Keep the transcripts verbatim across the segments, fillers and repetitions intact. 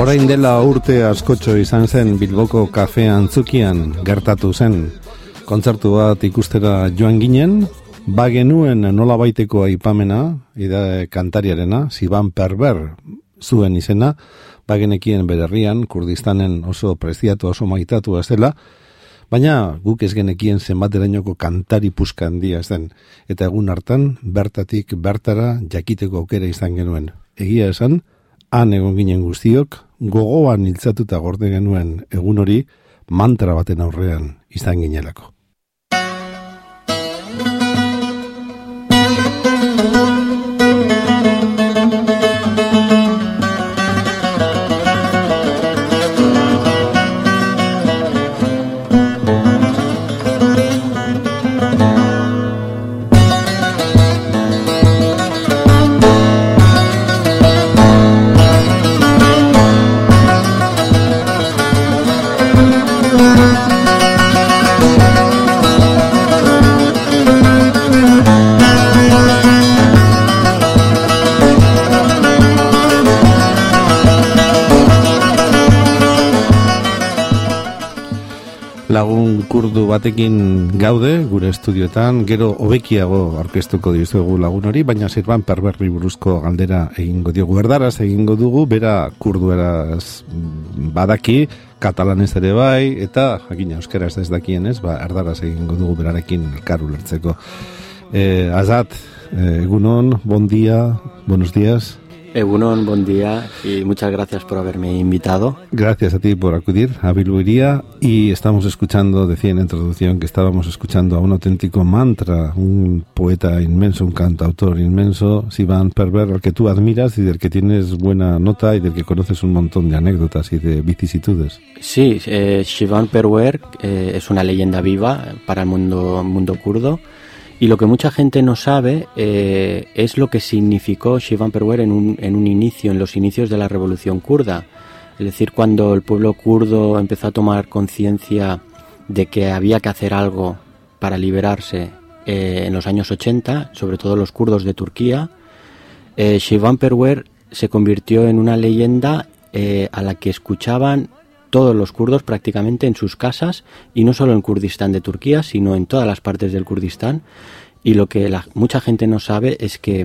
Orain dela urte askotxo izan zen Bilboko kafe antzukian gertatu zen. Kontzertu bat ikustera joan ginen, bagenuen nolabaiteko aipamena, ida kantariarena, Sivan Perver zuen izena, bagenekien bere herrian, Kurdistanen oso preziatu, oso maitatu zela, baina guk ez genekien zenbaterainoko kantari puska handia zen, eta egun hartan bertatik bertara jakiteko aukera izan genuen. Egia esan, han egon ginen guztiok, gogoan hiltzatuta gorde genuen egun hori, mantra baten aurrean izan ginelako. Lagun kurdu batekin gaude, gure estudioetan, gero hobekiago aurkeztuko dizuegu lagun hori, baina Sivan Perverri buruzko galdera egingo diogu. Erdaraz egingo dugu, bera kurdueraz badaki, katalanez ere bai, eta jakina euskaraz ez dakien ez, ba, erdaraz egingo dugu berarekin elkar ulertzeko. Eh, Azat, eh, egunon, bon dia, buenos días. Egunon, buen día y muchas gracias por haberme invitado. Gracias a ti por acudir a Bilbo Iría y estamos escuchando, decía en la introducción que estábamos escuchando a un auténtico mantra, un poeta inmenso, un cantautor inmenso, Sivan Perver, al que tú admiras y del que tienes buena nota y del que conoces un montón de anécdotas y de vicisitudes. Sí, eh, Sivan Perver eh, es una leyenda viva para el mundo, mundo kurdo. Y lo que mucha gente no sabe eh, es lo que significó Sivan Perver en un, en un inicio, en los inicios de la revolución kurda. Es decir, cuando el pueblo kurdo empezó a tomar conciencia de que había que hacer algo para liberarse eh, en los años ochenta, sobre todo los kurdos de Turquía, eh, Sivan Perver se convirtió en una leyenda eh, a la que escuchaban todos los kurdos prácticamente en sus casas, y no solo en Kurdistán de Turquía, sino en todas las partes del Kurdistán. Y lo que la, mucha gente no sabe es que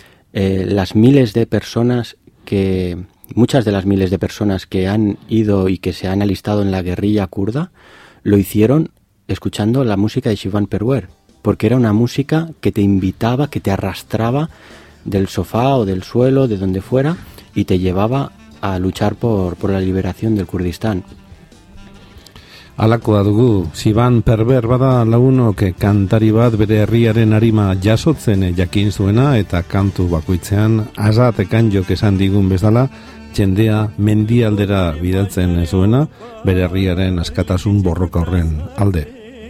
eh, las miles de personas que, muchas de las miles de personas que han ido y que se han alistado en la guerrilla kurda, lo hicieron escuchando la música de Sivan Perver, porque era una música que te invitaba, que te arrastraba del sofá o del suelo, de donde fuera, y te llevaba a luchar por, por la liberación del Kurdistán. Alakoa dugu, Sivan Perver bada laguno que kantari bat bere herriaren arima jasotzen jakin zuena eta kantu bakoitzean Azat Kanjok esan digun bezala jendea mendialdera bidaltzen zuena bere herriaren askatasun borroka horren alde.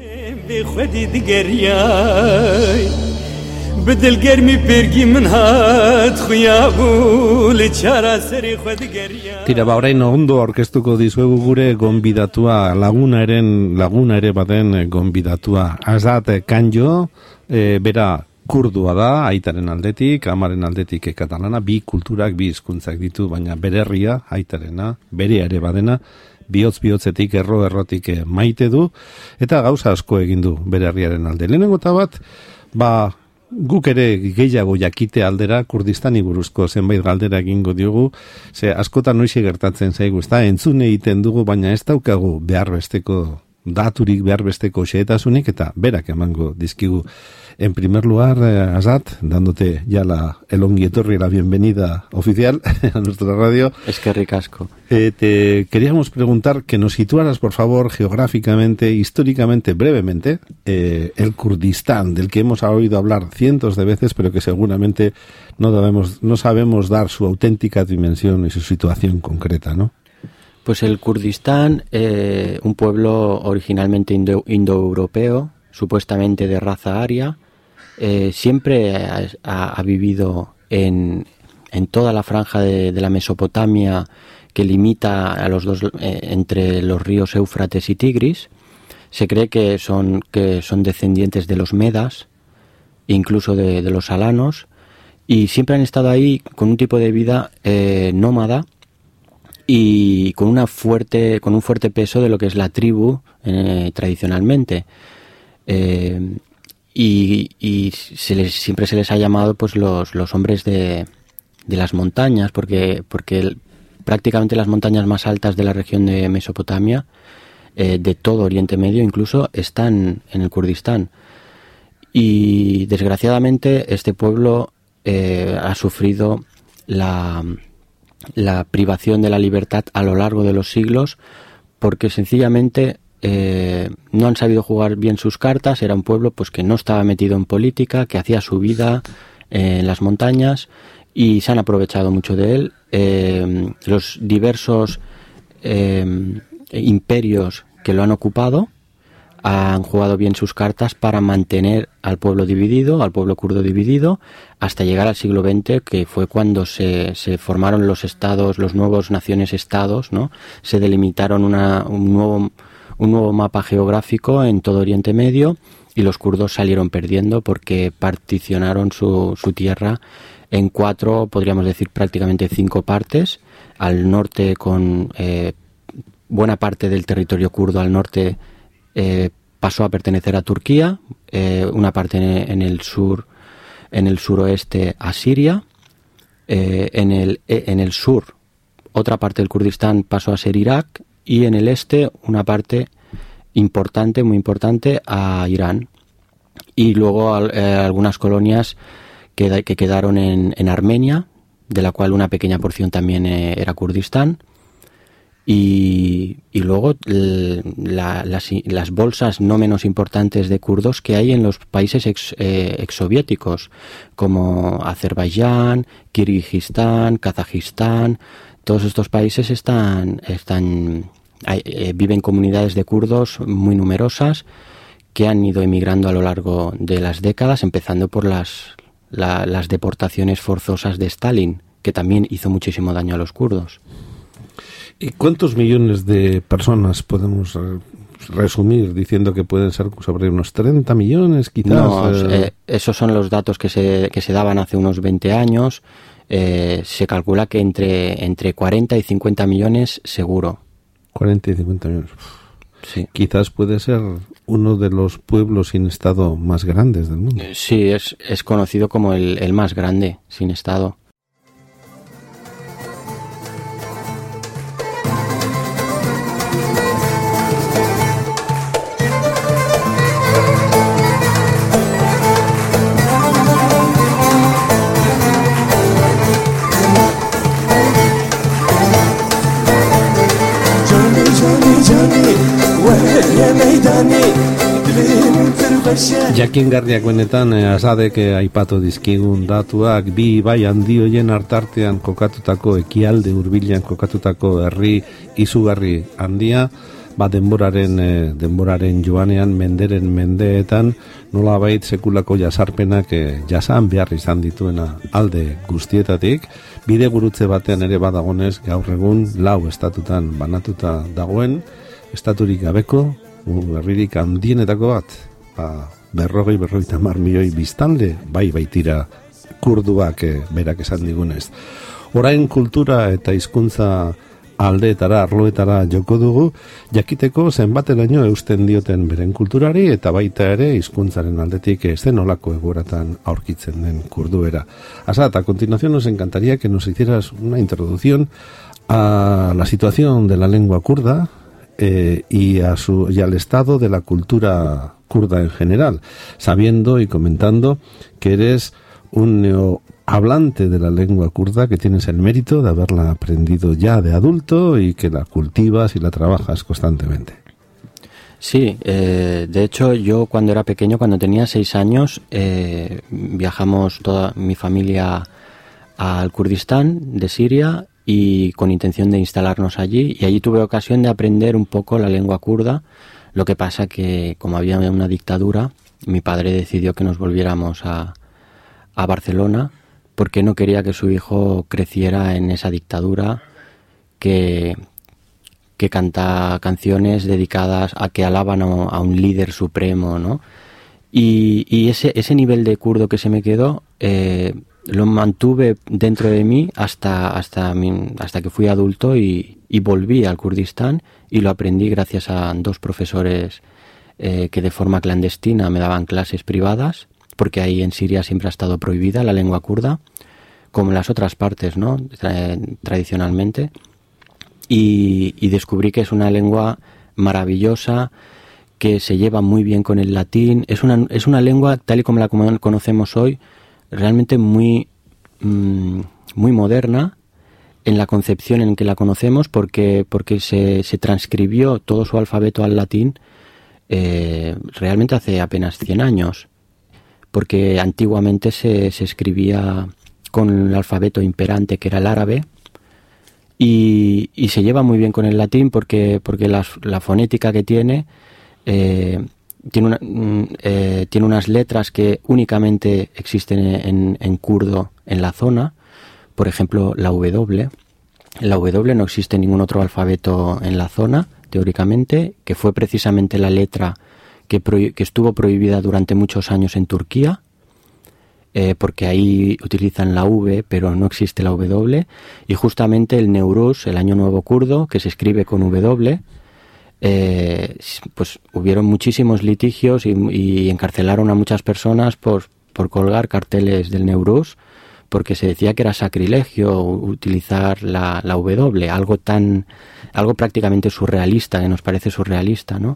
Tira, ba, orain ondo aurkeztuko dizuegu gure gonbidatua, lagunaren, laguna ere baden gonbidatua. Azat Kanjo, e, bera kurdua da, aitaren aldetik, amaren aldetik katalana, bi kulturak, bi hizkuntzak ditu, baina bere herria, aitarena, bere ere badena, bihotz-bihotzetik, erro-errotik maite du, eta gauza asko egin du bere herriaren alde. Lehenengo eta bat, ba, guk ere gehiago jakite aldera Kurdistani buruzko zenbait galdera egingo diogu, ze askotan noixe gertatzen zaigu, ezta entzune egiten dugu, baina ez daukagu behar besteko daturik, behar besteko xehetasunik, eta berak emango dizkigu. En primer lugar, eh, Azat, dándote ya la, el ongi etorri, la bienvenida oficial a nuestra radio. Es que ricasco. Eh, te queríamos preguntar que nos situaras, por favor, geográficamente, históricamente, brevemente, eh, el Kurdistán, del que hemos oído hablar cientos de veces, pero que seguramente no, debemos, no sabemos dar su auténtica dimensión y su situación concreta, ¿no? Pues el Kurdistán, eh, un pueblo originalmente indo, indoeuropeo, supuestamente de raza aria, eh, siempre ha, ha vivido en, en toda la franja de, de la Mesopotamia que limita a los dos eh, entre los ríos Éufrates y Tigris. Se cree que son, que son descendientes de los Medas, incluso de, de los alanos, y siempre han estado ahí con un tipo de vida eh, nómada, y con una fuerte, con un fuerte peso de lo que es la tribu eh, tradicionalmente. Eh, y y se les, siempre se les ha llamado pues los, los hombres de, de las montañas, porque, porque el, prácticamente las montañas más altas de la región de Mesopotamia, eh, de todo Oriente Medio incluso, están en el Kurdistán. Y desgraciadamente este pueblo eh, ha sufrido la, la privación de la libertad a lo largo de los siglos, porque sencillamente eh, no han sabido jugar bien sus cartas. Era un pueblo pues que no estaba metido en política, que hacía su vida eh, en las montañas, y se han aprovechado mucho de él. Eh, los diversos eh, imperios que lo han ocupado han jugado bien sus cartas para mantener al pueblo dividido, al pueblo kurdo dividido, hasta llegar al siglo veinte, que fue cuando se, se formaron los estados, los nuevos naciones-estados, ¿no? Se delimitaron una, un, nuevo, un nuevo mapa geográfico en todo Oriente Medio, y los kurdos salieron perdiendo porque particionaron su, su tierra en cuatro, podríamos decir prácticamente cinco partes. Al norte, con eh, buena parte del territorio kurdo al norte Eh, pasó a pertenecer a Turquía, eh, una parte en, en el sur, en el suroeste a Siria, eh, en el en el sur otra parte del Kurdistán pasó a ser Irak, y en el este una parte importante, muy importante, a Irán, y luego eh, algunas colonias que, que quedaron en, en Armenia, de la cual una pequeña porción también eh, era Kurdistán. Y, y luego la, las, las bolsas no menos importantes de kurdos que hay en los países ex, eh, exsoviéticos, como Azerbaiyán, Kirguistán, Kazajistán. Todos estos países están, están hay, eh, viven comunidades de kurdos muy numerosas que han ido emigrando a lo largo de las décadas, empezando por las, la, las deportaciones forzosas de Stalin, que también hizo muchísimo daño a los kurdos. ¿Y cuántos millones de personas podemos resumir diciendo que pueden ser sobre unos treinta millones, quizás? No, eh, esos son los datos que se, que se daban hace unos veinte años. Eh, se calcula que entre, entre cuarenta y cincuenta millones seguro. cuarenta y cincuenta millones. Sí. Quizás puede ser uno de los pueblos sin estado más grandes del mundo. Sí, es, es conocido como el, el más grande sin estado. Jakingarriak benetan azadek aipatu dizkigun datuak, bi bai handi hoien hartartean kokatutako, ekialde hurbilean kokatutako herri izugarri handia, ba denboraren denboraren joanean, menderen mendeetan nolabait sekulako jasarpenak jasan behar izan dituena alde guztietatik. Bide gurutze batean ere badagonez gaur egun lau estatutan banatuta dagoen, estaturik gabeko herririk handienetako bat, ba, berrogei berrogeita hamar milioi biztanle bai baitira kurduak e, berak esan digunez. Orain kultura eta hizkuntza aldeetara, arloetara joko dugu, jakiteko zenbateraino eusten dioten beren kulturari eta baita ere hizkuntzaren aldetik zen olako egoeratan aurkitzen den kurduera. Asad, a continuación nos encantaría que nos hicieras una introducción a la situación de la lengua kurda eh, y, a su, y al estado de la cultura kurda en general, sabiendo y comentando que eres un neohablante de la lengua kurda, que tienes el mérito de haberla aprendido ya de adulto y que la cultivas y la trabajas constantemente. Sí, eh, de hecho yo cuando era pequeño, cuando tenía seis años, eh, viajamos toda mi familia al Kurdistán de Siria y con intención de instalarnos allí, y allí tuve ocasión de aprender un poco la lengua kurda. Lo que pasa que como había una dictadura, mi padre decidió que nos volviéramos a, a Barcelona porque no quería que su hijo creciera en esa dictadura que, que canta canciones dedicadas a que alaban a, a un líder supremo, ¿no? Y, y ese, ese nivel de kurdo que se me quedó, eh, lo mantuve dentro de mí hasta, hasta, mi, hasta que fui adulto y, y volví al Kurdistán y lo aprendí gracias a dos profesores eh, que de forma clandestina me daban clases privadas, porque ahí en Siria siempre ha estado prohibida la lengua kurda, como en las otras partes, ¿no? Tra- tradicionalmente. Y, y descubrí que es una lengua maravillosa, que se lleva muy bien con el latín. Es una, es una lengua, tal y como la conocemos hoy, realmente muy, mmm, muy moderna en la concepción en que la conocemos, porque, porque se, se transcribió todo su alfabeto al latín eh, realmente hace apenas cien años, porque antiguamente se, se escribía con el alfabeto imperante, que era el árabe, y, y se lleva muy bien con el latín porque, porque la, la fonética que tiene eh, tiene, una, eh, tiene unas letras que únicamente existen en, en kurdo en la zona. Por ejemplo, la W. La W no existe en ningún otro alfabeto en la zona, teóricamente, que fue precisamente la letra que, pro, que estuvo prohibida durante muchos años en Turquía, eh, porque ahí utilizan la V, pero no existe la W, y justamente el Neuruz, el Año Nuevo kurdo, que se escribe con W, eh, pues hubieron muchísimos litigios y, y encarcelaron a muchas personas por, por colgar carteles del Neuruz, porque se decía que era sacrilegio utilizar la, la W, algo tan, algo prácticamente surrealista, que nos parece surrealista, ¿no?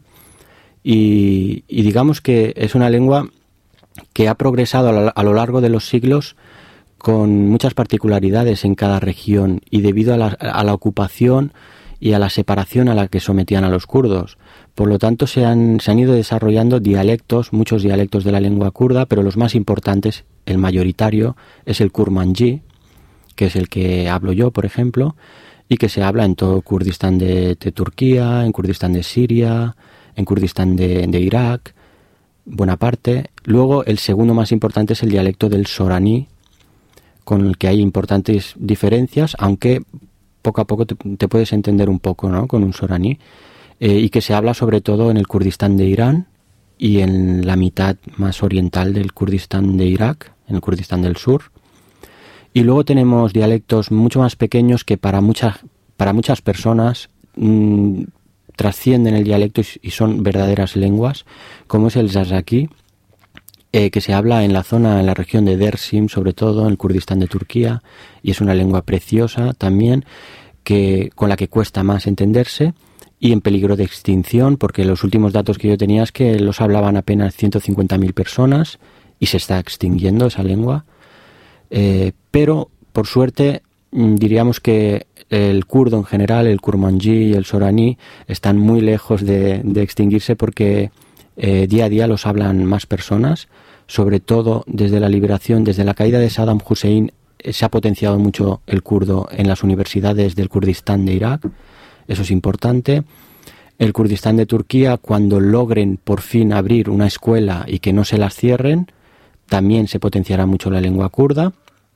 Y, y digamos que es una lengua que ha progresado a lo, a lo largo de los siglos con muchas particularidades en cada región, y debido a la, a la ocupación y a la separación a la que sometían a los kurdos. Por lo tanto, se han, se han ido desarrollando dialectos, muchos dialectos de la lengua kurda, pero los más importantes, el mayoritario, es el kurmanji, que es el que hablo yo, por ejemplo, y que se habla en todo Kurdistán de, de Turquía, en Kurdistán de Siria, en Kurdistán de, de Irak, buena parte. Luego, el segundo más importante es el dialecto del soraní, con el que hay importantes diferencias, aunque poco a poco te, te puedes entender un poco, ¿no?, con un soraní, eh, y que se habla sobre todo en el Kurdistán de Irán y en la mitad más oriental del Kurdistán de Irak, en el Kurdistán del Sur. Y luego tenemos dialectos mucho más pequeños que para muchas, para muchas personas mmm, trascienden el dialecto y son verdaderas lenguas, como es el Zazaki, eh, que se habla en la zona, en la región de Dersim, sobre todo en el Kurdistán de Turquía, y es una lengua preciosa también, que, con la que cuesta más entenderse y en peligro de extinción, porque los últimos datos que yo tenía es que los hablaban apenas ciento cincuenta mil personas y se está extinguiendo esa lengua. Eh, pero, por suerte, diríamos que el kurdo en general, el kurmanji y el soraní están muy lejos de, de extinguirse, porque eh, día a día los hablan más personas, sobre todo desde la liberación, desde la caída de Saddam Hussein. Eh, se ha potenciado mucho el kurdo en las universidades del Kurdistán de Irak, eso es importante. El Kurdistán de Turquía, cuando logren por fin abrir una escuela y que no se las cierren, también se potenciará mucho la lengua kurda.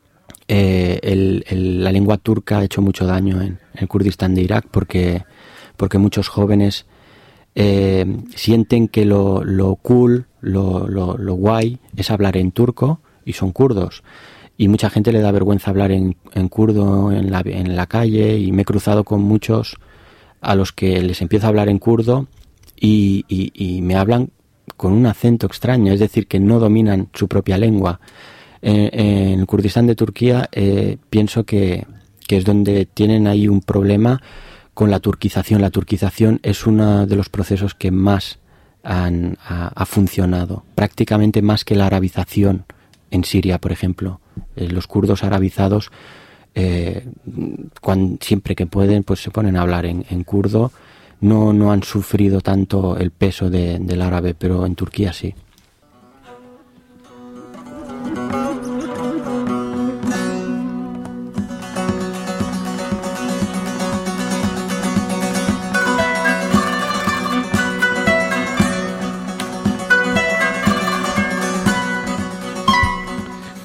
Eh, el, el, la lengua turca ha hecho mucho daño en, en el Kurdistán de Irak, porque, porque muchos jóvenes eh, sienten que lo, lo cool, lo, lo, lo guay es hablar en turco, y son kurdos. Y mucha gente le da vergüenza hablar en, en kurdo en la, en la calle, y me he cruzado con muchos a los que les empiezo a hablar en kurdo y, y, y me hablan con un acento extraño, es decir, que no dominan su propia lengua. Eh, en el Kurdistán de Turquía eh, pienso que, que es donde tienen ahí un problema con la turquización. La turquización es uno de los procesos que más han, ha, ha funcionado, prácticamente más que la arabización en Siria, por ejemplo. Eh, los kurdos arabizados, eh, cuando, siempre que pueden, pues se ponen a hablar en, en kurdo. No, no han sufrido tanto el peso de, del árabe, pero en Turquía sí.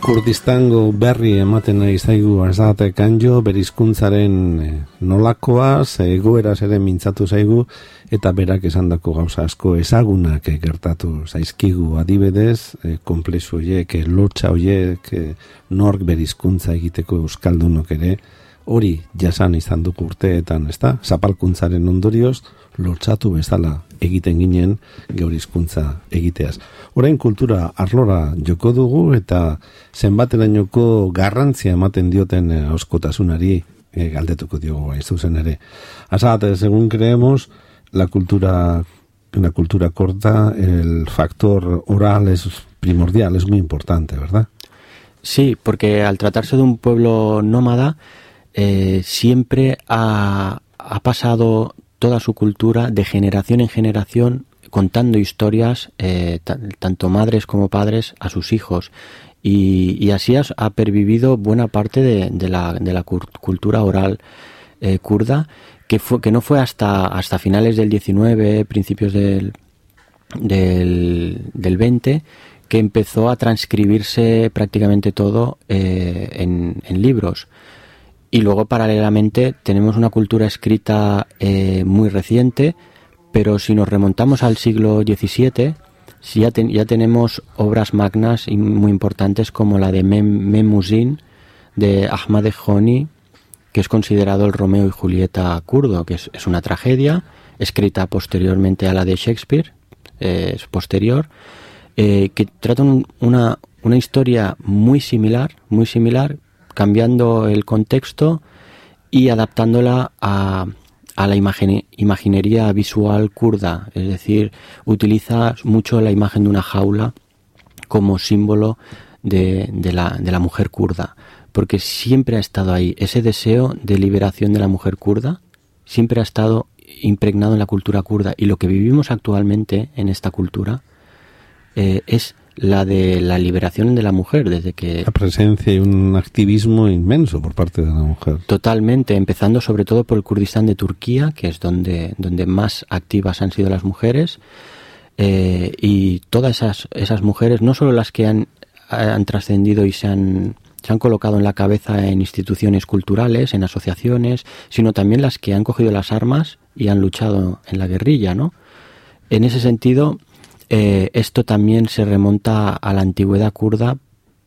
Kurdistango berri ematen nahi zaigu Azate Kanjo, berizkuntzaren nolakoaz, egoeraz ere mintzatu zaigu, eta berak esandako gauza asko ezagunak gertatu zaizkigu adibidez, konplexu horiek, lotxa horiek, nork berizkuntza egiteko euskaldunok ere, hori jasan izan dugu urteetan, ezta? Zapalkuntzaren ondorioz, lotxatu bezala egiten ginen geure hizkuntza egiteaz. Orain kultura arlora joko dugu eta zenbaterainoko garrantzia ematen dioten ahoskotasunari e, galdetuko diogu hain zuzen ere. Azate, según creemos, la cultura, la cultura corta, el factor oral es primordial, es muy importante, ¿verdad? Sí, porque al tratarse de un pueblo nómada, eh, siempre ha, ha pasado toda su cultura de generación en generación contando historias, eh, t- tanto madres como padres, a sus hijos. Y, y así ha, ha pervivido buena parte de, de, la, de la cur- cultura oral eh, kurda, que, fue, que no fue hasta, hasta finales del diecinueve, principios del, del, del veinte, que empezó a transcribirse prácticamente todo eh, en, en libros. Y luego, paralelamente, tenemos una cultura escrita eh, muy reciente, pero si nos remontamos al siglo diecisiete, si ya, ten, ya tenemos obras magnas y muy importantes como la de Mem, Memuzin, de Ahmad Khoni, que es considerado el Romeo y Julieta kurdo, que es, es una tragedia, escrita posteriormente a la de Shakespeare, eh, es posterior, eh, que trata un, una, una historia muy similar, muy similar, cambiando el contexto y adaptándola a, a la imagen, imaginería visual kurda, es decir, utiliza mucho la imagen de una jaula como símbolo de, de, la, de la mujer kurda, porque siempre ha estado ahí, ese deseo de liberación de la mujer kurda, siempre ha estado impregnado en la cultura kurda, y lo que vivimos actualmente en esta cultura eh, es la de la liberación de la mujer, desde que... La presencia y un activismo inmenso por parte de la mujer. Totalmente, empezando sobre todo por el Kurdistán de Turquía, que es donde, donde más activas han sido las mujeres, eh, y todas esas, esas mujeres, no solo las que han, han trascendido y se han, se han colocado en la cabeza en instituciones culturales, en asociaciones, sino también las que han cogido las armas y han luchado en la guerrilla, ¿no? En ese sentido... Eh, esto también se remonta a la antigüedad kurda,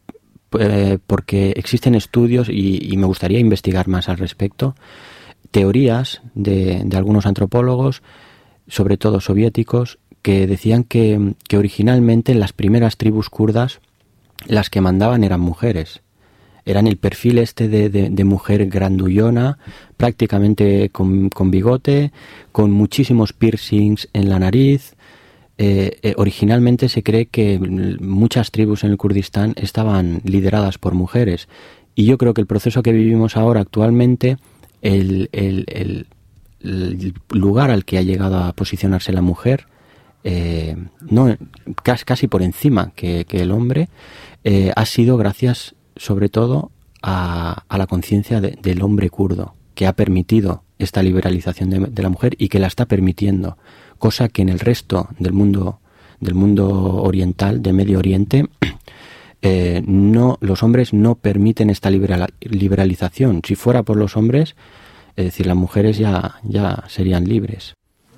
eh, porque existen estudios y, y me gustaría investigar más al respecto, teorías de, de algunos antropólogos, sobre todo soviéticos, que decían que, que originalmente en las primeras tribus kurdas las que mandaban eran mujeres. Eran el perfil este de, de, de mujer grandullona, prácticamente con, con bigote, con muchísimos piercings en la nariz. Eh, eh, originalmente se cree que muchas tribus en el Kurdistán estaban lideradas por mujeres, y yo creo que el proceso que vivimos ahora actualmente, el, el, el, el lugar al que ha llegado a posicionarse la mujer, eh, no casi, casi por encima que, que el hombre, eh, ha sido gracias sobre todo a, a la conciencia de, del hombre kurdo, que ha permitido esta liberalización de, de la mujer y que la está permitiendo, cosa que en el resto del mundo del mundo oriental, de Medio Oriente, eh, no, los hombres no permiten esta liberal, liberalización. Si fuera por los hombres, es decir, las mujeres ya, ya serían libres.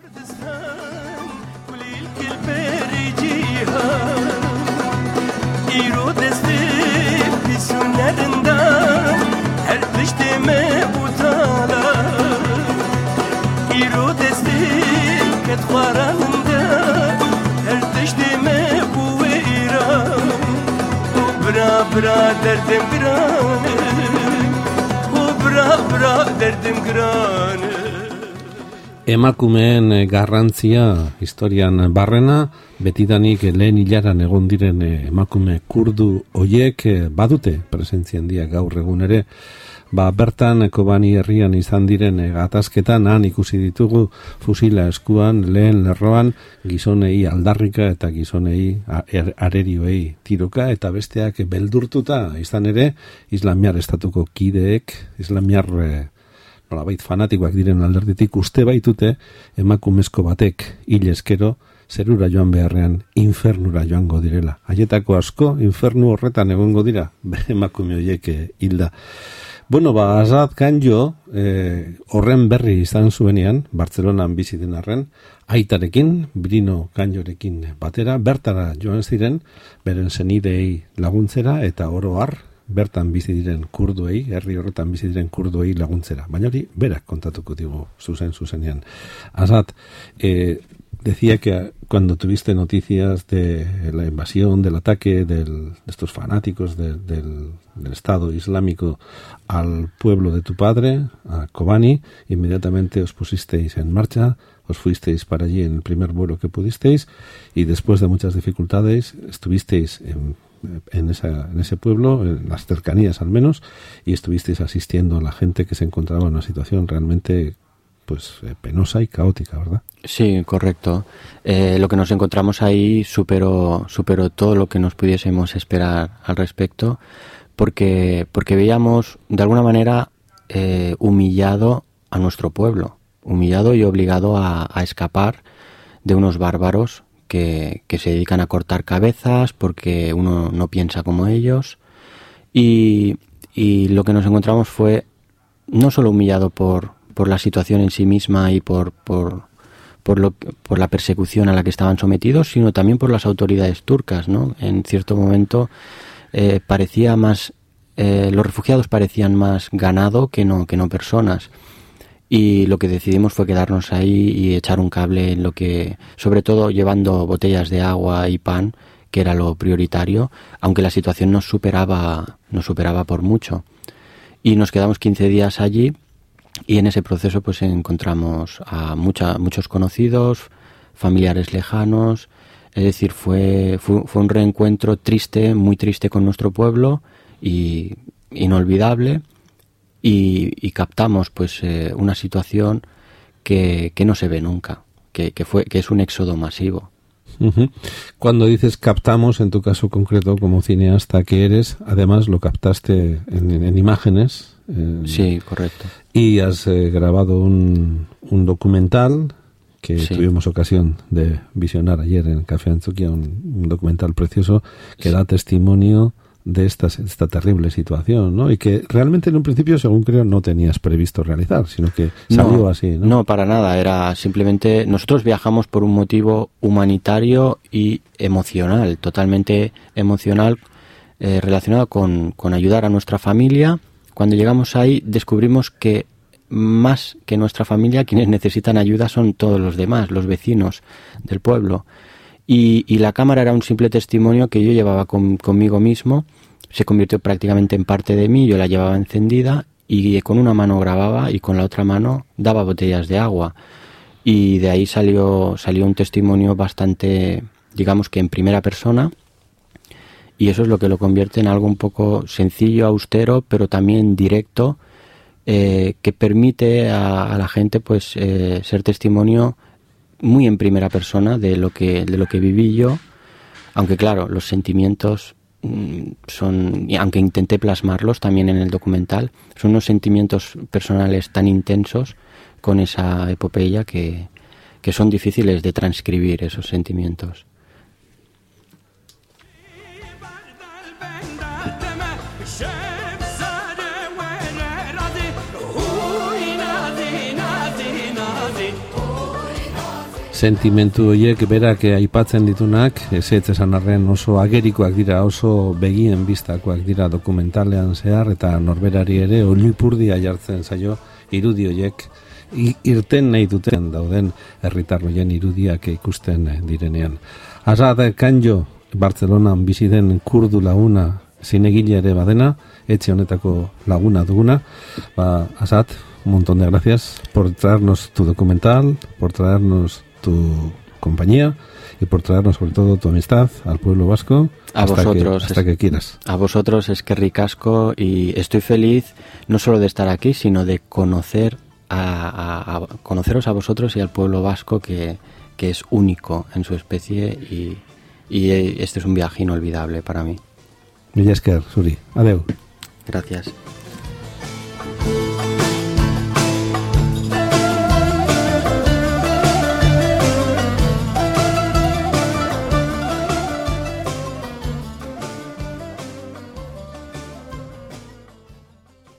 Bra derdim grane, o bra bra derdim grane. Emakumeen garrantzia historian barrena, betidanik lehen hilaran egon diren emakume kurdu hoiek badute presentzia handia gaur egun ere. Ba, bertan Kobani herrian izan diren gatazketan han ikusi ditugu fusila eskuan, lehen lerroan, gizonei aldarrika eta gizonei arerioei tiroka, eta besteak beldurtuta izan ere islamiar estatuko kideek, islamiar nolabait fanatikoak diren alderditik uste baitute emakumezko batek hil eskero zerura joan beharrean infernura joango direla. Haietako asko infernu horretan egongo dira, emakume horiek hilda. Bueno, ba, Azad Kanjo eh, horren berri izan zuenean, Bartzelonan bizi den arren, aitarekin, Brino Kanjorekin batera, bertara joan ziren, beren senidei laguntzera, eta oro har, bertan bizi diren kurduei, herri horretan bizi diren kurduei laguntzera. Baina hori, berak kontatuko digu, zuzen, zuzenean. Azad, eh, decía que cuando tuviste noticias de la invasión, del ataque del, de estos fanáticos de, del, del Estado Islámico al pueblo de tu padre, a Kobani, inmediatamente os pusisteis en marcha, os fuisteis para allí en el primer vuelo que pudisteis y después de muchas dificultades estuvisteis en, en, esa, en ese pueblo, en las cercanías al menos, y estuvisteis asistiendo a la gente que se encontraba en una situación realmente pues eh, penosa y caótica, ¿verdad? Sí, correcto. Eh, lo que nos encontramos ahí superó, superó todo lo que nos pudiésemos esperar al respecto, porque, porque veíamos de alguna manera eh, humillado a nuestro pueblo, humillado y obligado a, a escapar de unos bárbaros que, que se dedican a cortar cabezas porque uno no piensa como ellos, y, y lo que nos encontramos fue no solo humillado por por la situación en sí misma y por, por, por, lo, por la persecución a la que estaban sometidos, sino también por las autoridades turcas, ¿no? En cierto momento eh, parecía más, eh, los refugiados parecían más ganado que no, que no personas. Y lo que decidimos fue quedarnos ahí y echar un cable en lo que, sobre todo llevando botellas de agua y pan, que era lo prioritario, aunque la situación nos superaba, nos superaba por mucho. Y nos quedamos quince días allí. Y en ese proceso pues encontramos a mucha, muchos conocidos, familiares lejanos, es decir, fue, fue, fue un reencuentro triste, muy triste con nuestro pueblo y inolvidable, y, y captamos pues eh, una situación que, que no se ve nunca, que, que, fue, que es un éxodo masivo. Uh-huh. Cuando dices captamos, en tu caso concreto como cineasta que eres, además lo captaste en, en, en imágenes. Eh, sí, correcto. Y has eh, grabado un, un documental que sí. Tuvimos ocasión de visionar ayer en Café Antzoquia, un, un documental precioso que sí. Da testimonio de esta, esta terrible situación, ¿no? Y que realmente en un principio, según creo, no tenías previsto realizar, sino que salió no, así, ¿no? No, para nada, era simplemente, nosotros viajamos por un motivo humanitario y emocional, totalmente emocional, eh, relacionado con, con ayudar a nuestra familia. Cuando llegamos ahí descubrimos que más que nuestra familia, quienes necesitan ayuda son todos los demás, los vecinos del pueblo. Y, y la cámara era un simple testimonio que yo llevaba con, conmigo mismo, se convirtió prácticamente en parte de mí, yo la llevaba encendida y con una mano grababa y con la otra mano daba botellas de agua. Y de ahí salió, salió un testimonio bastante, digamos que en primera persona, y eso es lo que lo convierte en algo un poco sencillo, austero, pero también directo, eh, que permite a, a la gente pues eh, ser testimonio muy en primera persona de lo que de lo que viví yo, aunque claro, los sentimientos mm, son, y aunque intenté plasmarlos también en el documental, son unos sentimientos personales tan intensos con esa epopeya que, que son difíciles de transcribir esos sentimientos. Sentimentu horiek berak aipatzen ditunak, ezetz esan arren oso agerikoak dira, oso begien bistakoak dira dokumentalean zehar, eta norberari ere olipurdia jartzen zaio irudi horiek irten nahi duten dauden herritar horien irudiak ikusten direnean. Azad Kanjo, Bartzelonan bizi den kurdu laguna zinegile ere badena, etxe honetako laguna duguna. Ba, Azad, un montón de gracias por traernos tu documental, por traernos tu compañía y por traernos sobre todo tu amistad al pueblo vasco. A hasta vosotros, que, hasta que quieras. A vosotros, es que ricasco, y estoy feliz no solo de estar aquí, sino de conocer a, a, a conoceros a vosotros y al pueblo vasco, que, que es único en su especie, y, y este es un viaje inolvidable para mí. Mila esker, zuri. Adeu. Gracias.